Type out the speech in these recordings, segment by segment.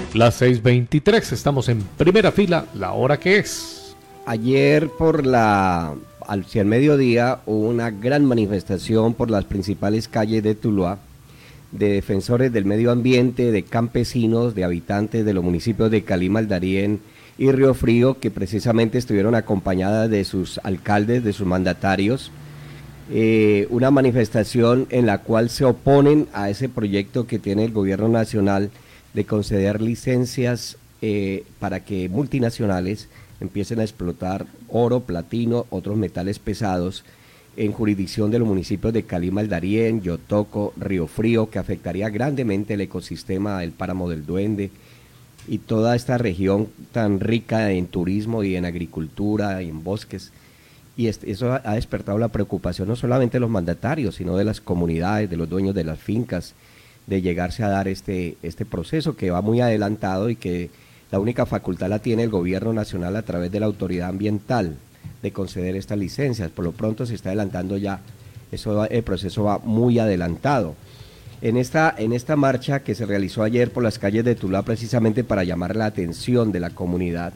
Las 6:23, estamos en primera fila, la hora que es. Ayer hacia el mediodía hubo una gran manifestación por las principales calles de Tuluá, de defensores del medio ambiente, de campesinos, de habitantes de los municipios de Calima, El Darién y Río Frío, que precisamente estuvieron acompañadas de sus alcaldes, de sus mandatarios. Una manifestación en la cual se oponen a ese proyecto que tiene el gobierno nacional de conceder licencias para que multinacionales empiecen a explotar oro, platino, otros metales pesados en jurisdicción de los municipios de Calima, El Darién, Yotoco, Río Frío, que afectaría grandemente el ecosistema del Páramo del Duende y toda esta región tan rica en turismo y en agricultura y en bosques. Y eso ha despertado la preocupación no solamente de los mandatarios, sino de las comunidades, de los dueños de las fincas, de llegarse a dar este proceso que va muy adelantado y que la única facultad la tiene el gobierno nacional a través de la autoridad ambiental de conceder estas licencias. Por lo pronto se está adelantando ya, el proceso va muy adelantado. En esta marcha que se realizó ayer por las calles de Tuluá, precisamente para llamar la atención de la comunidad,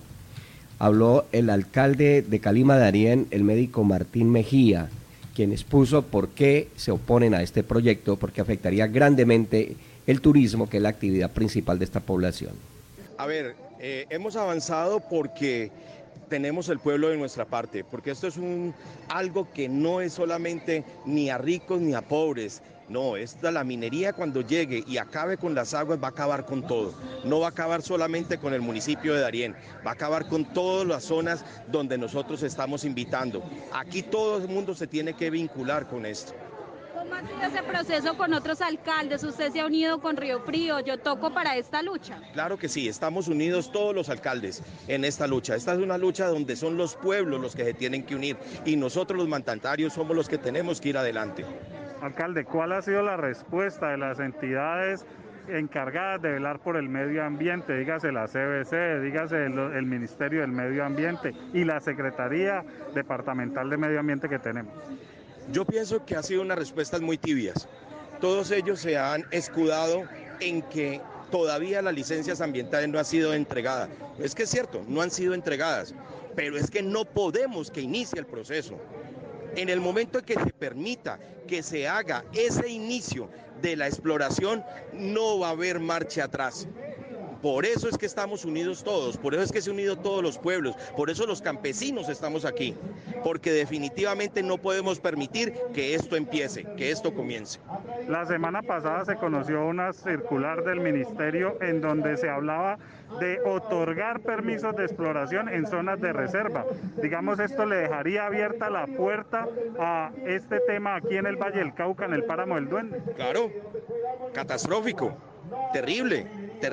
habló el alcalde de Calima, Darién, el médico Martín Mejía, quien expuso por qué se oponen a este proyecto, porque afectaría grandemente el turismo, que es la actividad principal de esta población. A ver, hemos avanzado porque tenemos el pueblo de nuestra parte, porque esto es algo que no es solamente ni a ricos ni a pobres. No, la minería cuando llegue y acabe con las aguas va a acabar con todo. No va a acabar solamente con el municipio de Darién, va a acabar con todas las zonas donde nosotros estamos invitando. Aquí todo el mundo se tiene que vincular con esto. ¿Cómo ha sido ese proceso con otros alcaldes? ¿Usted se ha unido con Río Frío, Yotoco para esta lucha? Claro que sí, estamos unidos todos los alcaldes en esta lucha. Esta es una lucha donde son los pueblos los que se tienen que unir y nosotros los mandatarios somos los que tenemos que ir adelante. Alcalde, ¿cuál ha sido la respuesta de las entidades encargadas de velar por el medio ambiente? Dígase la CBC, dígase el Ministerio del Medio Ambiente y la Secretaría Departamental de Medio Ambiente que tenemos. Yo pienso que ha sido unas respuestas muy tibias. Todos ellos se han escudado en que todavía las licencias ambientales no han sido entregadas. Es que es cierto, no han sido entregadas, pero es que no podemos que inicie el proceso. En el momento en que se permita que se haga ese inicio de la exploración, no va a haber marcha atrás. Por eso es que estamos unidos todos, por eso es que se han unido todos los pueblos, por eso los campesinos estamos aquí, porque definitivamente no podemos permitir que esto empiece, que esto comience. La semana pasada se conoció una circular del ministerio en donde se hablaba de otorgar permisos de exploración en zonas de reserva. Digamos, esto le dejaría abierta la puerta a este tema aquí en el Valle del Cauca, en el Páramo del Duende. Claro, catastrófico, terrible.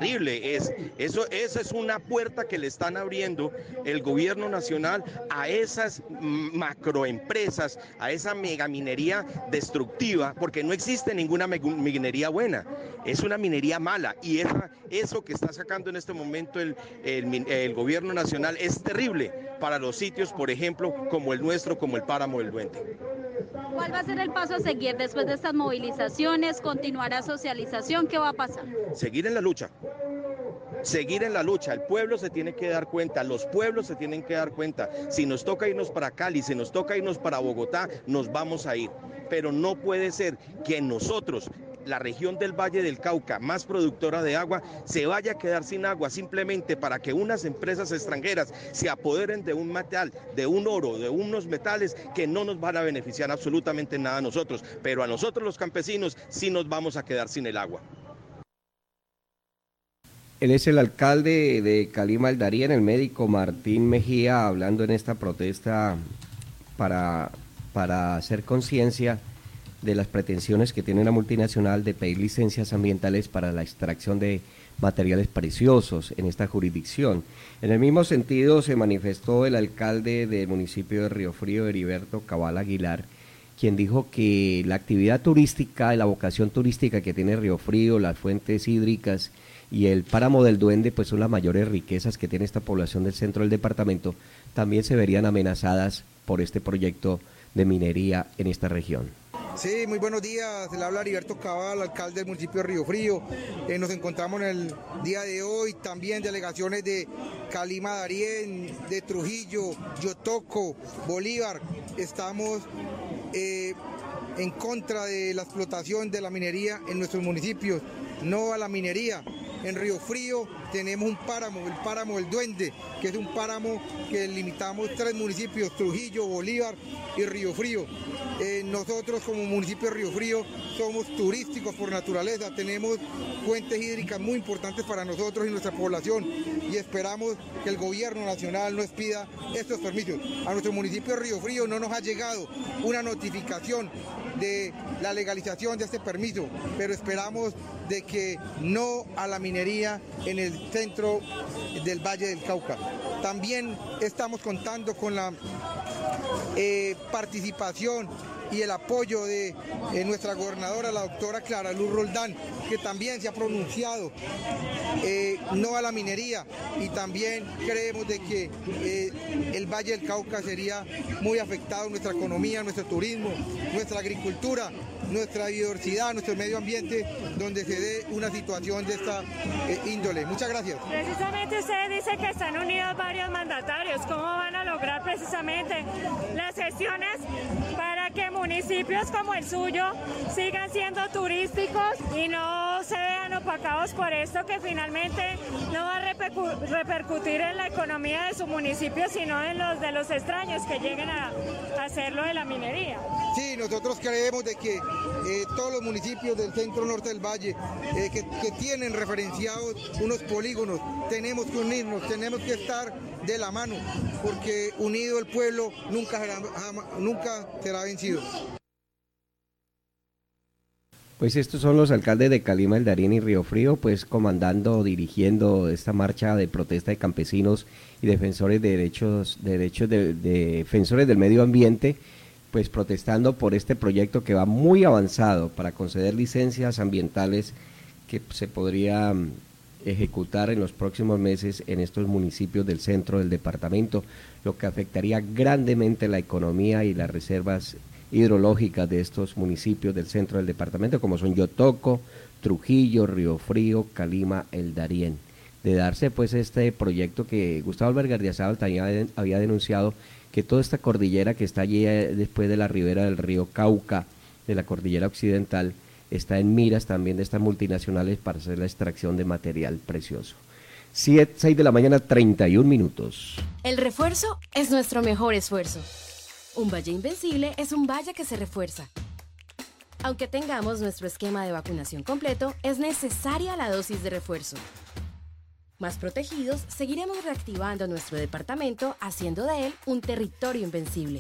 Esa es una puerta que le están abriendo el gobierno nacional a esas macroempresas, a esa megaminería destructiva, porque no existe ninguna minería buena, es una minería mala, y eso que está sacando en este momento el gobierno nacional es terrible para los sitios, por ejemplo, como el nuestro, como el Páramo del Duende. ¿Cuál va a ser el paso a seguir después de estas movilizaciones? ¿Continuará socialización? ¿Qué va a pasar? Seguir en la lucha. El pueblo se tiene que dar cuenta, los pueblos se tienen que dar cuenta. Si nos toca irnos para Cali, si nos toca irnos para Bogotá, nos vamos a ir. Pero no puede ser que nosotros, la región del Valle del Cauca, más productora de agua, se vaya a quedar sin agua simplemente para que unas empresas extranjeras se apoderen de un metal, de un oro, de unos metales que no nos van a beneficiar absolutamente nada a nosotros, pero a nosotros los campesinos sí nos vamos a quedar sin el agua. Él es el alcalde de Calima, El Darién, el médico Martín Mejía, hablando en esta protesta para hacer conciencia de las pretensiones que tiene la multinacional de pedir licencias ambientales para la extracción de materiales preciosos en esta jurisdicción. En el mismo sentido se manifestó el alcalde del municipio de Río Frío, Heriberto Cabal Aguilar, quien dijo que la actividad turística, la vocación turística que tiene Río Frío, las fuentes hídricas y el Páramo del Duende, pues son las mayores riquezas que tiene esta población del centro del departamento, también se verían amenazadas por este proyecto de minería en esta región. Sí, muy buenos días. Le habla Heriberto Cabal, alcalde del municipio de Río Frío. Nos encontramos en el día de hoy también delegaciones de Calima, Darién, de Trujillo, Yotoco, Bolívar. Estamos en contra de la explotación de la minería en nuestros municipios. No a la minería. En Río Frío tenemos un páramo, el páramo del Duende, que es un páramo que limitamos 3 municipios, Trujillo, Bolívar y Río Frío. Nosotros como municipio de Río Frío somos turísticos por naturaleza, tenemos fuentes hídricas muy importantes para nosotros y nuestra población y esperamos que el gobierno nacional nos pida estos permisos. A nuestro municipio de Río Frío no nos ha llegado una notificación de la legalización de este permiso, pero esperamos de que no a la minería en el centro del Valle del Cauca. También estamos contando con la participación y el apoyo de nuestra gobernadora, la doctora Clara Luz Roldán, que también se ha pronunciado no a la minería, y también creemos de que el Valle del Cauca sería muy afectado, nuestra economía, nuestro turismo, nuestra agricultura, nuestra biodiversidad, nuestro medio ambiente, donde se dé una situación de esta índole. Muchas gracias. Precisamente usted dice que están unidos varios mandatarios. ¿Cómo van a lograr precisamente las gestiones para que municipios como el suyo sigan siendo turísticos y no se vean opacados por esto, que finalmente no va a repercutir en la economía de su municipio, sino en los de los extraños que lleguen a hacerlo de la minería? Sí, nosotros creemos de que todos los municipios del centro norte del valle que tienen referenciados unos polígonos, tenemos que unirnos, tenemos que estar de la mano, porque unido el pueblo nunca será vencido. Pues estos son los alcaldes de Calima, El Darién y Río Frío, pues comandando, dirigiendo esta marcha de protesta de campesinos y defensores de defensores del medio ambiente, pues protestando por este proyecto que va muy avanzado para conceder licencias ambientales que se podría ejecutar en los próximos meses en estos municipios del centro del departamento, lo que afectaría grandemente la economía y las reservas hidrológicas de estos municipios del centro del departamento, como son Yotoco, Trujillo, Río Frío, Calima, El Darién. De darse pues este proyecto que Gustavo Albergardiazabal también había denunciado, que toda esta cordillera que está allí después de la ribera del río Cauca, de la cordillera occidental, está en miras también de estas multinacionales para hacer la extracción de material precioso. 6 de la mañana, 31 minutos. El refuerzo es nuestro mejor esfuerzo. Un valle invencible es un valle que se refuerza. Aunque tengamos nuestro esquema de vacunación completo, es necesaria la dosis de refuerzo. Más protegidos, seguiremos reactivando nuestro departamento, haciendo de él un territorio invencible.